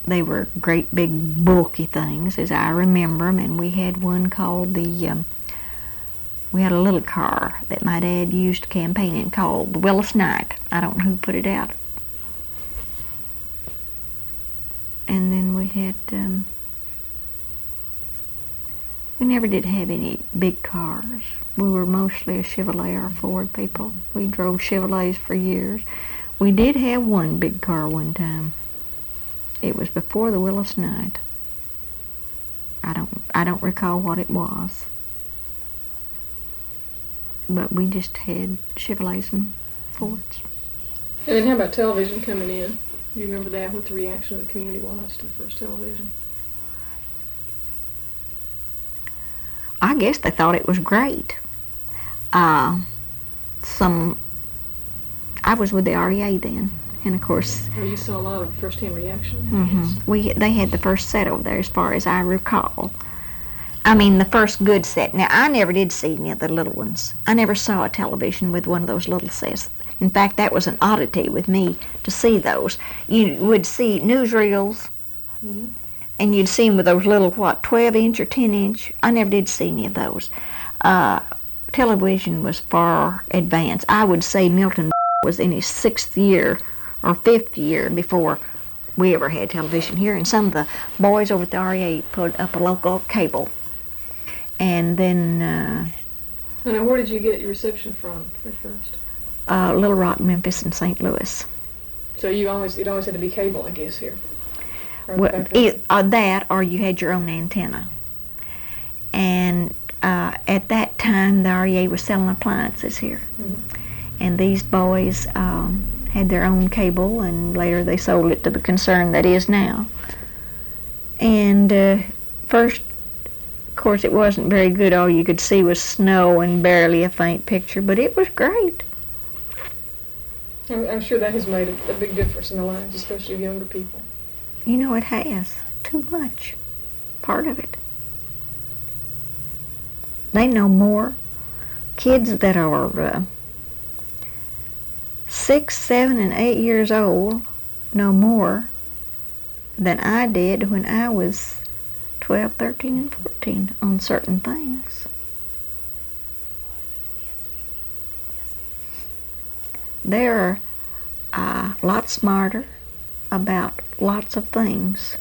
They were great big bulky things, as I remember them, and we had one called we had a little car that my dad used to campaign in called the Willis Knight. I don't know who put it out. And then we had, we never did have any big cars. We were mostly a Chevrolet or Ford people. We drove Chevrolets for years. We did have one big car one time. It was before the Willis Knight. I don't recall what it was. But we just had Chevrolets and Fords. And then how about television coming in? Do you remember that, what the reaction of the community was to the first television? I guess they thought it was great. I was with the REA then, and of course... Well, you saw a lot of first-hand reaction. They had the first set over there, as far as I recall. I mean, the first good set. Now, I never did see any of the little ones. I never saw a television with one of those little sets. In fact, that was an oddity with me to see those. You would see newsreels, and you'd see them with those little, 12-inch or 10-inch. I never did see any of those. Television was far advanced. I would say Milton was in his 6th year or 5th year before we ever had television here, and some of the boys over at the REA put up a local cable. And then... And where did you get your reception from at first? Little Rock, Memphis, and St. Louis. So it always had to be cable, I guess, here. Well, that, or you had your own antenna. And at that time, the REA was selling appliances here. And these boys had their own cable, and later they sold it to the concern that is now. And first, of course, it wasn't very good. All you could see was snow and barely a faint picture, but it was great. I'm sure that has made a big difference in the lives, especially of younger people. You know, it has. Too much. Part of it. They know more. Kids that are 6, 7, and 8 years old know more than I did when I was 12, 13, and 14 on certain things. They're a lot smarter about lots of things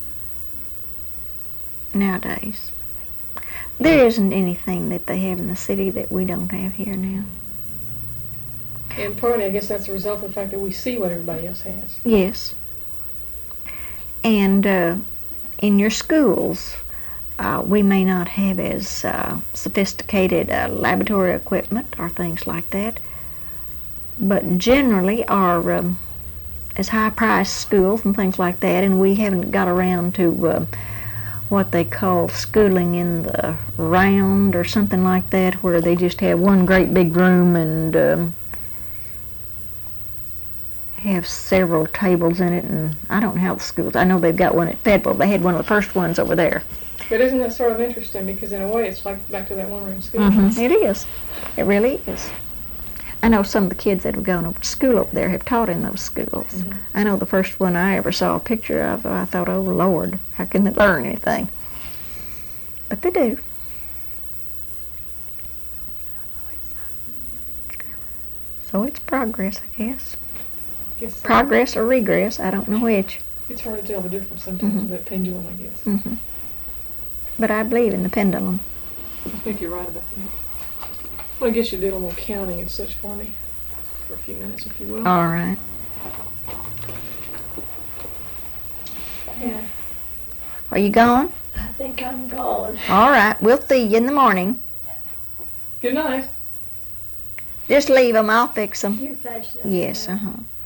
nowadays. There isn't anything that they have in the city that we don't have here now. And partly, I guess that's a result of the fact that we see what everybody else has. Yes. And in your schools, we may not have as sophisticated laboratory equipment or things like that, but generally our as high-priced schools and things like that, and we haven't got around to what they call schooling in the round or something like that, where they just have one great big room and have several tables in it. And I don't know how the schools, I know they've got one at Federal. They had one of the first ones over there. But isn't that sort of interesting, because in a way it's like back to that one-room school. It is. It really is. I know some of the kids that have gone over to school over there have taught in those schools. I know the first one I ever saw a picture of, I thought, oh Lord, how can they learn anything? But they do. So it's progress, I guess. Progress or regress, I don't know which. It's hard to tell the difference sometimes with that pendulum, I guess. But I believe in the pendulum. I think you're right about that. Well, I guess you did a little counting and such for me for a few minutes, if you will. All right. Yeah, Are you gone? I think I'm gone. All right. We'll see you in the morning. Good night. Just leave them. I'll fix them. You're fashionable. Yes,